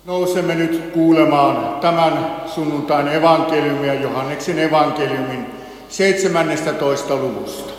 Nousemme nyt kuulemaan tämän sunnuntain evankeliumia, Johanneksen evankeliumin 17. luvusta.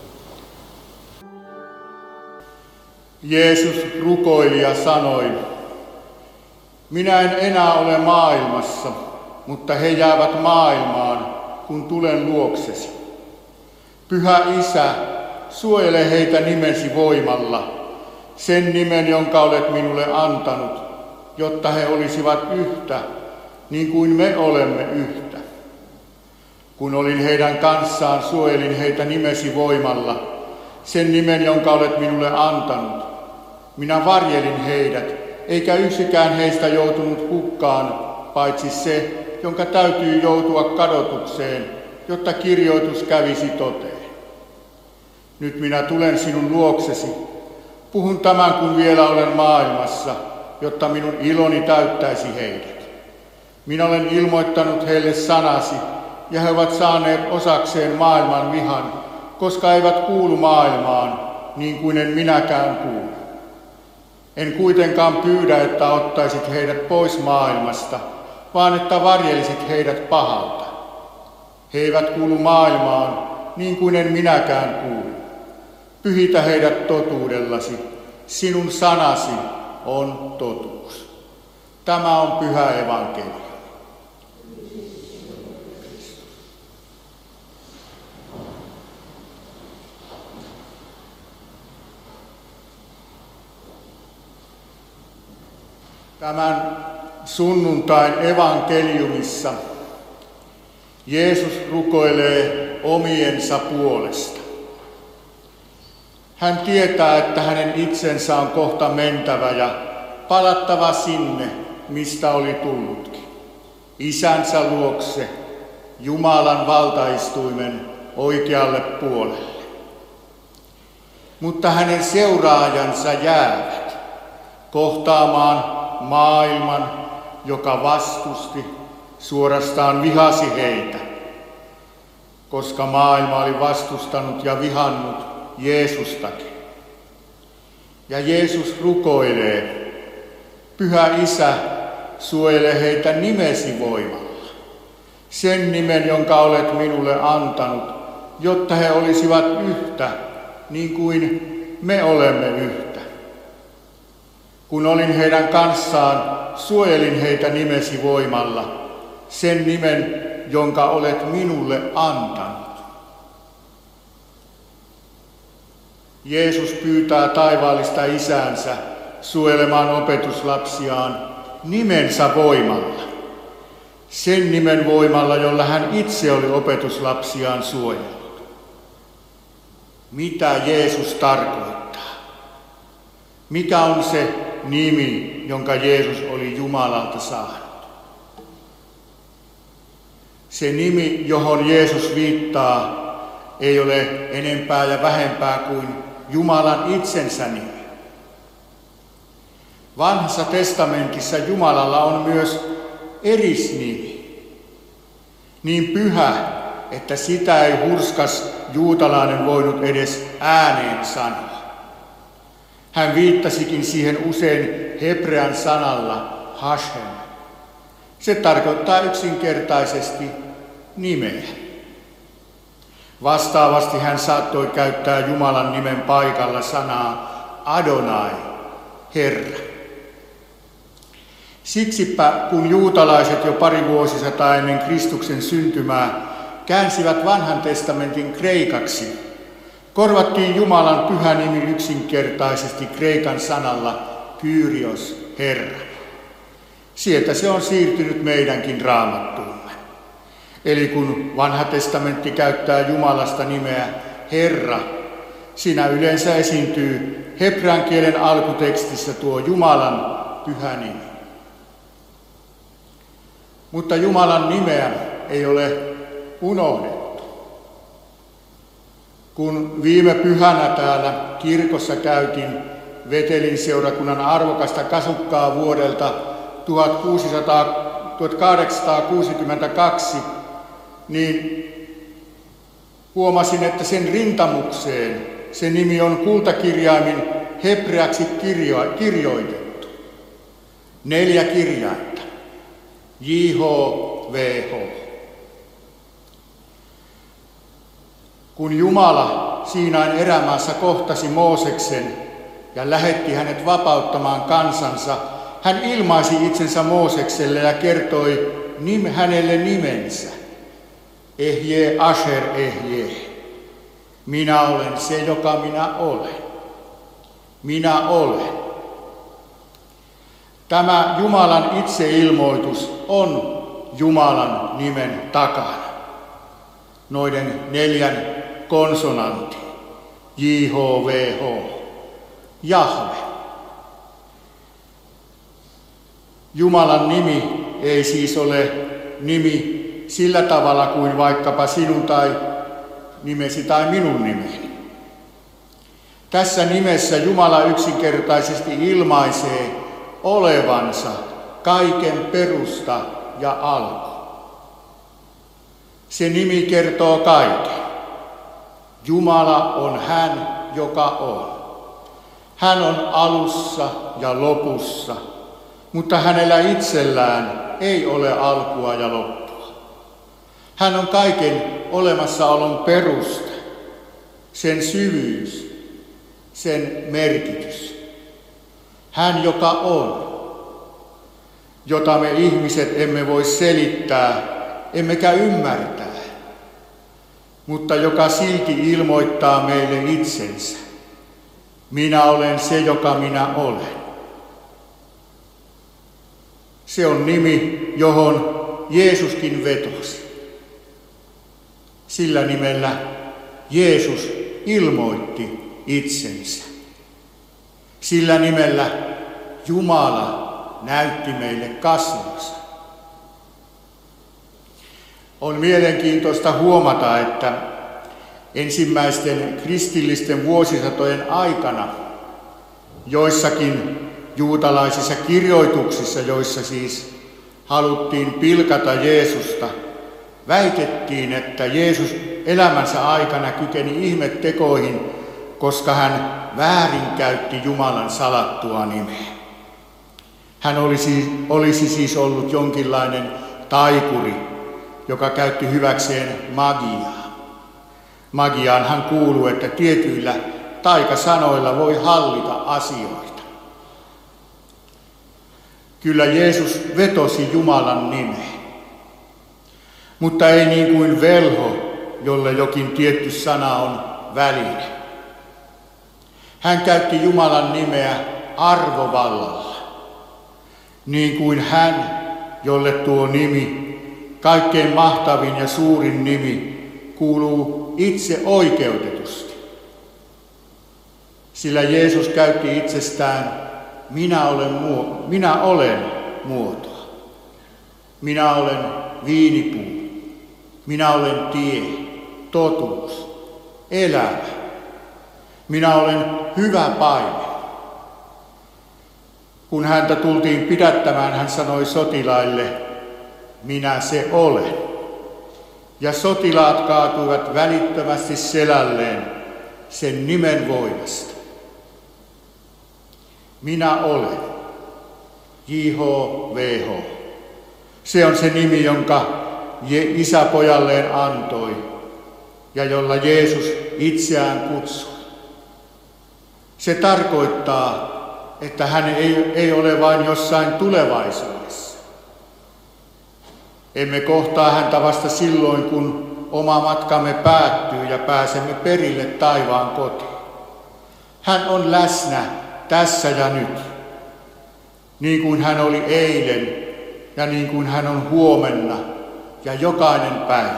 Jeesus rukoili ja sanoi, minä en enää ole maailmassa, mutta he jäävät maailmaan, kun tulen luoksesi. Pyhä Isä, suojele heitä nimesi voimalla, sen nimen, jonka olet minulle antanut, jotta he olisivat yhtä, niin kuin me olemme yhtä. Kun olin heidän kanssaan, suojelin heitä nimesi voimalla, sen nimen, jonka olet minulle antanut. Minä varjelin heidät, eikä yksikään heistä joutunut hukkaan, paitsi se, jonka täytyy joutua kadotukseen, jotta kirjoitus kävisi toteen. Nyt minä tulen sinun luoksesi. Puhun tämän, kun vielä olen maailmassa, jotta minun iloni täyttäisi heidät. Minä olen ilmoittanut heille sanasi, ja he ovat saaneet osakseen maailman vihan, koska eivät kuulu maailmaan, niin kuin en minäkään kuulu. En kuitenkaan pyydä, että ottaisit heidät pois maailmasta, vaan että varjelisit heidät pahalta. He eivät kuulu maailmaan, niin kuin en minäkään kuulu. Pyhitä heidät totuudellasi, sinun sanasi on totuus. Tämä on pyhä evankeliumi. Tämän sunnuntain evankeliumissa Jeesus rukoilee omiensa puolesta. Hän tietää, että hänen itsensä on kohta mentävä ja palattava sinne, mistä oli tullutkin. Isänsä luokse, Jumalan valtaistuimen oikealle puolelle. Mutta hänen seuraajansa jäävät kohtaamaan maailman, joka vastusti, suorastaan vihasi heitä, koska maailma oli vastustanut ja vihannut Jeesustakin. Ja Jeesus rukoilee, Pyhä Isä, suojele heitä nimesi voimalla, sen nimen, jonka olet minulle antanut, jotta he olisivat yhtä, niin kuin me olemme yhtä. Kun olin heidän kanssaan, suojelin heitä nimesi voimalla, sen nimen, jonka olet minulle antanut. Jeesus pyytää taivaallista Isäänsä suojelemaan opetuslapsiaan nimensä voimalla, sen nimen voimalla, jolla hän itse oli opetuslapsiaan suojellut. Mitä Jeesus tarkoittaa? Mikä on se nimi, jonka Jeesus oli Jumalalta saanut? Se nimi, johon Jeesus viittaa, ei ole enempää ja vähempää kuin Jumalan itsensä nimi. Vanhassa testamentissa Jumalalla on myös erisnimi, niin pyhä, että sitä ei hurskas juutalainen voinut edes ääneen sanoa. Hän viittasikin siihen usein hebrean sanalla Hashem. Se tarkoittaa yksinkertaisesti nimeä. Vastaavasti hän saattoi käyttää Jumalan nimen paikalla sanaa Adonai, Herra. Siksipä, kun juutalaiset jo pari vuosisataa ennen Kristuksen syntymää käänsivät vanhan testamentin kreikaksi, korvattiin Jumalan pyhä nimi yksinkertaisesti kreikan sanalla Kyrios, Herra. Sieltä se on siirtynyt meidänkin raamattuumme. Eli kun vanha testamentti käyttää Jumalasta nimeä Herra, siinä yleensä esiintyy hebrean kielen alkutekstissä tuo Jumalan pyhä nimi. Mutta Jumalan nimeä ei ole unohdettu. Kun viime pyhänä täällä kirkossa käytin Vetelin seurakunnan arvokasta kasukkaa vuodelta 1862, niin huomasin, että sen rintamukseen se nimi on kultakirjaimin hebreaksi kirjoitettu. 4 kirjainta. JHVH. Kun Jumala Siinain erämaassa kohtasi Mooseksen ja lähetti hänet vapauttamaan kansansa, hän ilmaisi itsensä Moosekselle ja kertoi hänelle nimensä. Ehje Asher Ehje. Minä olen se, joka minä olen. Minä olen. Tämä Jumalan itseilmoitus on Jumalan nimen takana. Noiden 4 konsonantin. JHVH. Jahve. Jumalan nimi ei siis ole nimi sillä tavalla kuin vaikkapa sinun tai nimesi tai minun nimeni. Tässä nimessä Jumala yksinkertaisesti ilmaisee olevansa kaiken perusta ja alku. Se nimi kertoo kaiken. Jumala on hän, joka on. Hän on alussa ja lopussa, mutta hänellä itsellään ei ole alkua ja loppua. Hän on kaiken olemassaolon perusta, sen syvyys, sen merkitys. Hän, joka on, jota me ihmiset emme voi selittää, emmekä ymmärtää, mutta joka silti ilmoittaa meille itsensä. Minä olen se, joka minä olen. Se on nimi, johon Jeesuskin vetosi. Sillä nimellä Jeesus ilmoitti itsensä. Sillä nimellä Jumala näytti meille kasvonsa. On mielenkiintoista huomata, että ensimmäisten kristillisten vuosisatojen aikana joissakin juutalaisissa kirjoituksissa, joissa siis haluttiin pilkata Jeesusta, väitettiin, että Jeesus elämänsä aikana kykeni ihmettekoihin, koska hän väärinkäytti Jumalan salattua nimeä. Hän olisi siis ollut jonkinlainen taikuri, joka käytti hyväkseen magiaa. Magiaanhan kuuluu, että tietyillä taikasanoilla voi hallita asioita. Kyllä Jeesus vetosi Jumalan nimeen, mutta ei niin kuin velho, jolle jokin tietty sana on väline. Hän käytti Jumalan nimeä arvovallalla, niin kuin hän, jolle tuo nimi, kaikkein mahtavin ja suurin nimi, kuuluu itse oikeutetusti. Sillä Jeesus käytti itsestään minä olen muotoa. Minä olen viinipuu. Minä olen tie, totuus, elämä. Minä olen hyvä paimen. Kun häntä tultiin pidättämään, hän sanoi sotilaille, minä se olen. Ja sotilaat kaatuivat välittömästi selälleen sen nimen voimasta. Minä olen. JHVH. Se on se nimi, jonka Isä pojalleen antoi ja jolla Jeesus itseään kutsui. Se tarkoittaa, että hän ei ole vain jossain tulevaisuudessa. Emme kohtaa häntä vasta silloin, kun oma matkamme päättyy ja pääsemme perille taivaan kotiin. Hän on läsnä tässä ja nyt, niin kuin hän oli eilen ja niin kuin hän on huomenna ja jokainen päivä.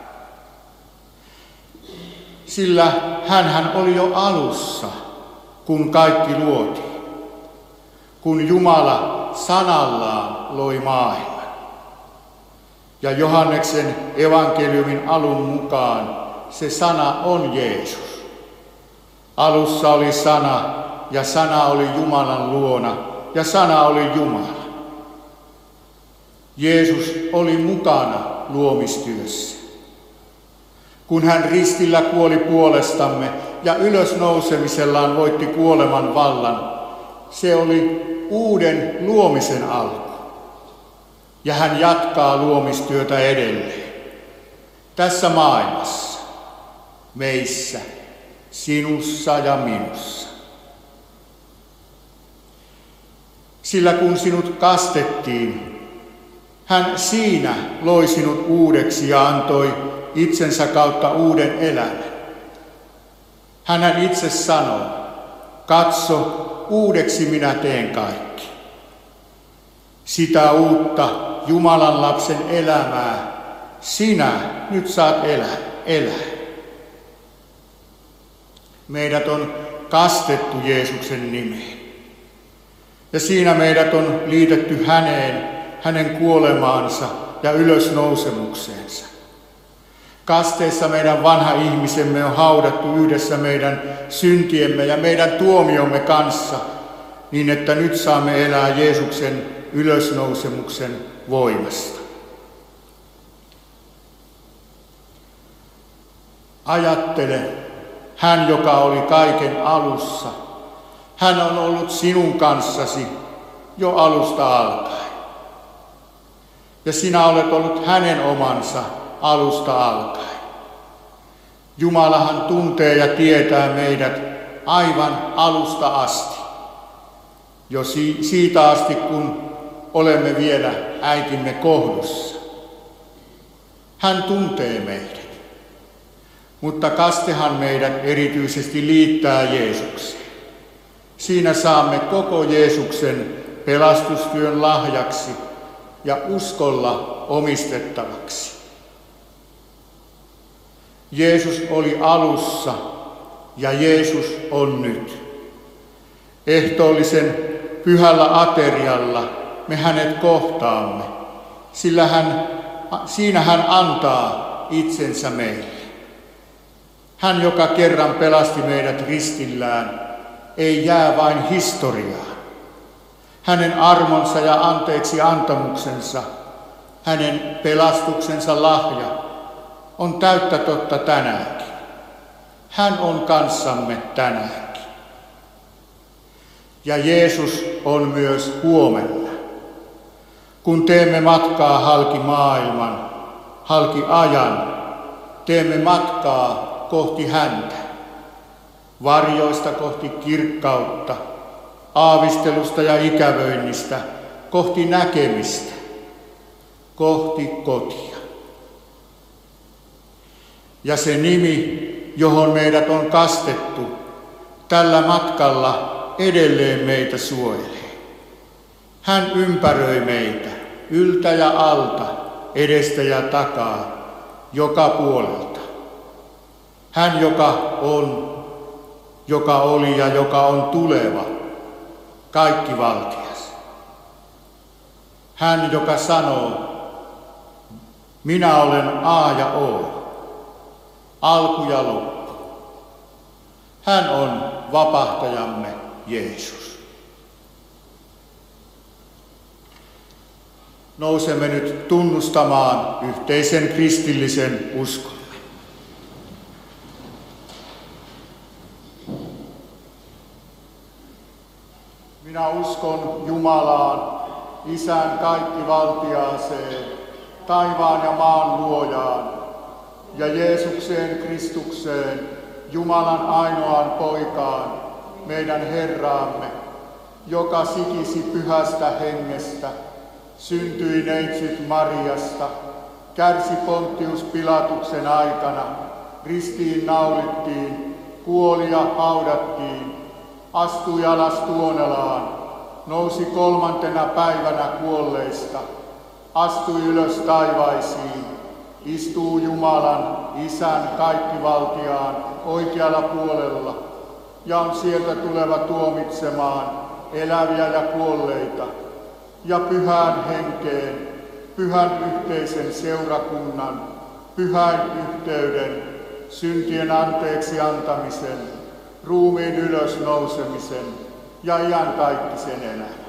Sillä hänhän oli jo alussa, kun kaikki luotiin, kun Jumala sanallaan loi maailman. Ja Johanneksen evankeliumin alun mukaan se sana on Jeesus. Alussa oli sana, ja sana oli Jumalan luona, ja sana oli Jumala. Jeesus oli mukana luomistyössä. Kun hän ristillä kuoli puolestamme ja ylösnousemisellaan voitti kuoleman vallan, se oli uuden luomisen alku. Ja hän jatkaa luomistyötä edelleen. Tässä maailmassa, meissä, sinussa ja minussa. Sillä kun sinut kastettiin, hän siinä loi sinut uudeksi ja antoi itsensä kautta uuden elämän. Hän itse sanoi, katso, uudeksi minä teen kaikki. Sitä uutta Jumalan lapsen elämää sinä nyt saat elää. Meidät on kastettu Jeesuksen nimeen. Ja siinä meidät on liitetty hänen kuolemaansa ja ylösnousemukseensa. Kasteessa meidän vanha ihmisemme on haudattu yhdessä meidän syntiemme ja meidän tuomiomme kanssa, niin että nyt saamme elää Jeesuksen ylösnousemuksen voimasta. Ajattele, hän joka oli kaiken alussa, hän on ollut sinun kanssasi jo alusta alkaen. Ja sinä olet ollut hänen omansa alusta alkaen. Jumalahan tuntee ja tietää meidät aivan alusta asti. Jo siitä asti, kun olemme vielä äitimme kohdussa. Hän tuntee meidät. Mutta kastehan meidät erityisesti liittää Jeesukseen. Siinä saamme koko Jeesuksen pelastustyön lahjaksi ja uskolla omistettavaksi. Jeesus oli alussa ja Jeesus on nyt. Ehtoollisen pyhällä aterialla me hänet kohtaamme, sillä siinä hän antaa itsensä meille. Hän, joka kerran pelasti meidät ristillään, ei jää vain historiaan. Hänen armonsa ja anteeksi antamuksensa, hänen pelastuksensa lahja on täyttä totta tänäänkin. Hän on kanssamme tänäänkin. Ja Jeesus on myös huomenna. Kun teemme matkaa halki maailman, halki ajan, teemme matkaa kohti häntä. Varjoista kohti kirkkautta, aavistelusta ja ikävöinnistä kohti näkemistä, kohti kotia. Ja se nimi, johon meidät on kastettu, tällä matkalla edelleen meitä suojelee. Hän ympäröi meitä yltä ja alta, edestä ja takaa, joka puolelta. Hän, joka on, joka oli ja joka on tuleva, kaikkivaltias. Hän, joka sanoo, minä olen A ja O, alku ja loppu. Hän on vapahtajamme Jeesus. Nousemme nyt tunnustamaan yhteisen kristillisen uskon. Minä uskon Jumalaan, Isän kaikkivaltiaaseen, taivaan ja maan luojaan, ja Jeesukseen Kristukseen, Jumalan ainoaan poikaan, meidän Herraamme, joka sikisi pyhästä hengestä, syntyi neitsyt Mariasta, kärsi Pontius Pilatuksen aikana, ristiin naulittiin, kuoli ja haudattiin, astui alas tuonelaan, nousi 3. päivänä kuolleista, astui ylös taivaisiin, istuu Jumalan, Isän kaikkivaltiaan oikealla puolella ja on sieltä tuleva tuomitsemaan eläviä ja kuolleita ja pyhään henkeen, pyhän yhteisen seurakunnan, pyhän yhteyden, syntien anteeksi antamisen, ruumiin ylösnousemisen ja iankaikkisen elämän.